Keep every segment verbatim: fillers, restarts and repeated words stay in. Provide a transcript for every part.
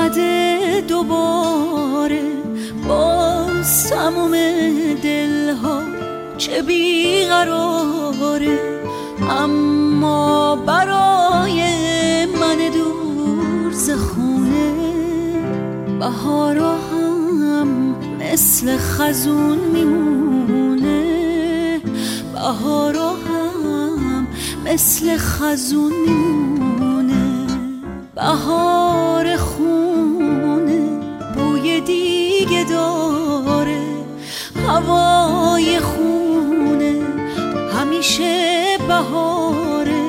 اومده دوباره، باز تموم دلها چه بیقراره، اما برای من دور ز خونه بهارا هم مثل خزون میمونه، بهارا هم مثل خزون میمونه. بهار خونه بوی دیگه داره، هوای خونه همیشه بهاره،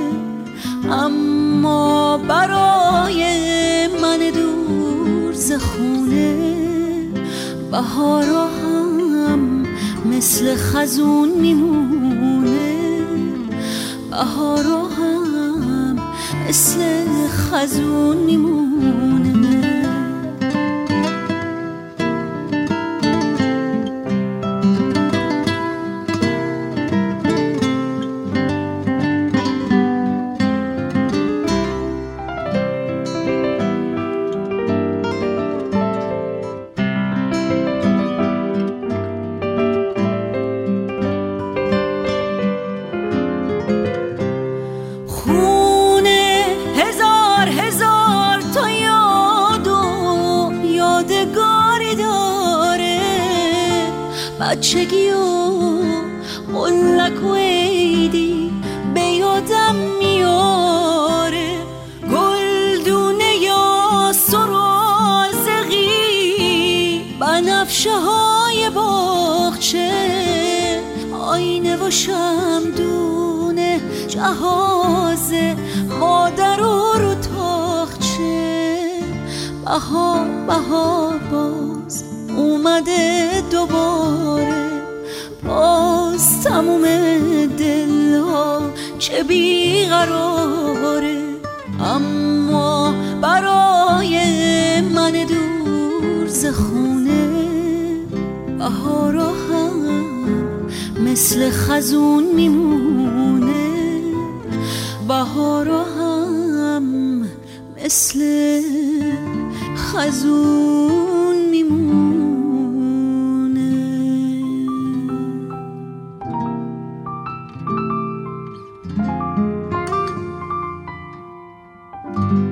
اما برای من دور ز خونه بهارا هم مثل خزون میمونه، بهارا هم مثل خزون میمونه. بچگی و قلک و عیدی به یادم میاره، گلدونه یا سرازقی بنفشه های باغچه، آینه و شمدونه جهاز مادر و رو تاخچه. بهار بهار باز اومده دوباره، باز تموم دلها چه بیقراره، اما برای من دور ز خونه بهارا هم مثل خزون میمونه، بهارا هم مثل خزون میمونه. thank you